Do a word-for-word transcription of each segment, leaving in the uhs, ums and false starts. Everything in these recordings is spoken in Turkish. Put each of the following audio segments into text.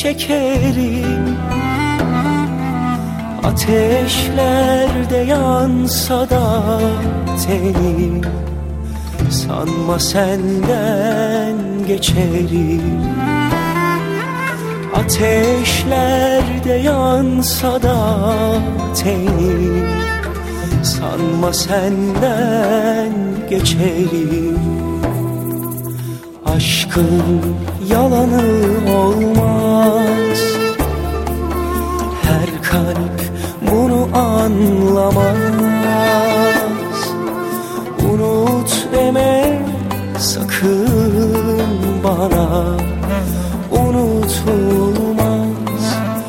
çekerim. Ateşlerde yansa da tenim, sanma senden geçerim. Ateşlerde yansa da tenim, sanma senden geçerim. Aşkın yalanı olmaz, her kalp bunu anlamaz. Unut deme sakın bana, unutulmaz,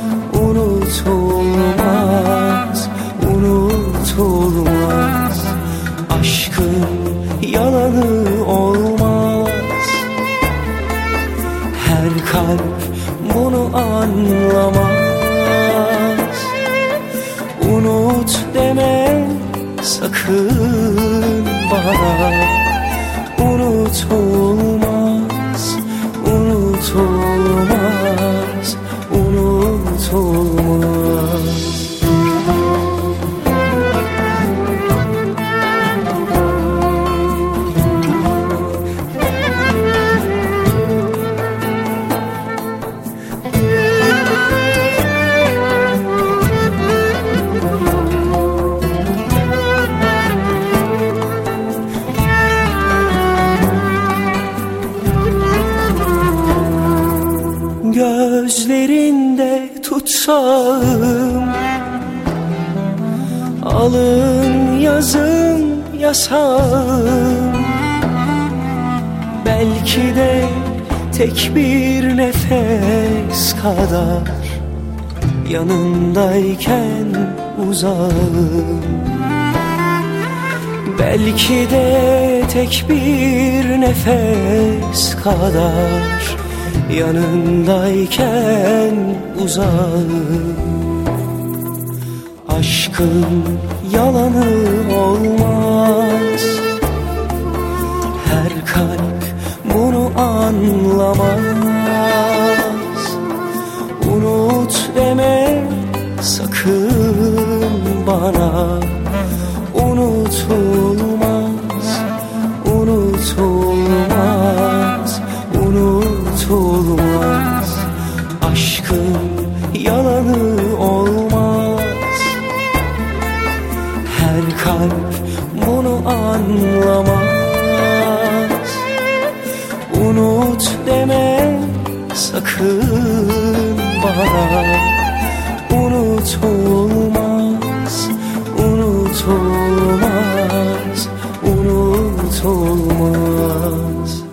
unutulmaz, unutulmaz. Aşkın yalanı olmaz, her kalp bunu anlamaz. Unut deme sakın bana, unutulmaz, unutulmaz, unutulmaz. Gözlerinde tutsam, alın yazım yasam. Belki de tek bir nefes kadar yanındayken uzağım. Belki de tek bir nefes kadar yanındayken uzağım. Aşkın yalanı olmaz, her kalp bunu anlamaz. Unut deme sakın bana, unutulmaz, unutulmaz, unutulmaz. Aşkın yalanı olmaz, her kalp bunu anlamaz. Unut deme sakın bana, unutulmaz, unutulmaz, unutulmaz.